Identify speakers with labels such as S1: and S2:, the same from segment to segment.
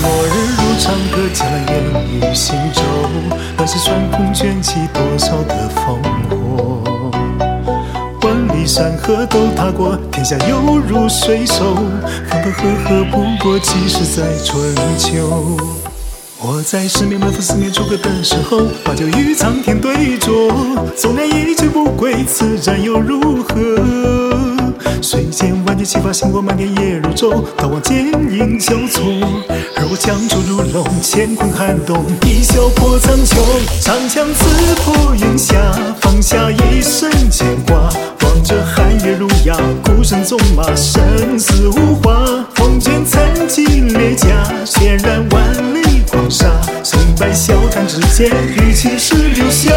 S1: 末日如长河，江南烟雨行舟。乱世传空卷起多少的烽火。万里山河都踏过，天下犹如水手。分分合合不过几时在春秋。我在十面埋伏，四面楚歌的时候，把酒与苍天对酌。纵然一去不归，此战又如何？水间万箭齐发，星光满天夜如昼。刀光剑影交错，而我枪出如龙，乾坤撼动，一笑破苍穹。长枪刺破云霞，放下一身牵挂。望着寒月如牙，孤身纵马，生死无话。风卷残骑列甲，血染万里黄沙。成败笑谈之间，与青史留下。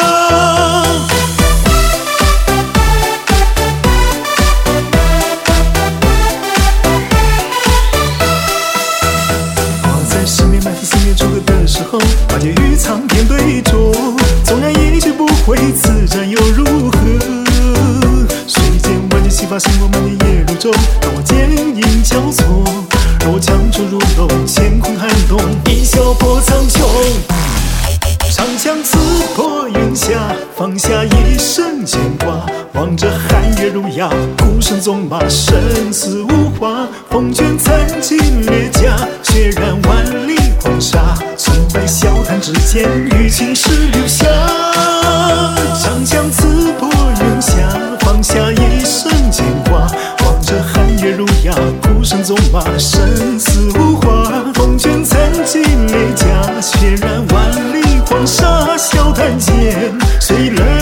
S1: 把剑与苍天对酌，纵然一去不回，此战又如何？水间万箭齐发，星光满天夜如昼。刀光剑影交错，而我枪出如龙，乾坤撼动，一笑破苍穹。长枪刺破云霞，放下一身牵挂。望着寒月如牙，孤身纵马，生死无话。风卷残骑列甲，血染万里黄沙。成败笑谈之间，与青史留下。长枪刺破云霞，放下一身牵挂。望着寒月如牙，孤身纵马，生死无话。风卷残骑列甲，血染万里黄沙。笑谈间，谁人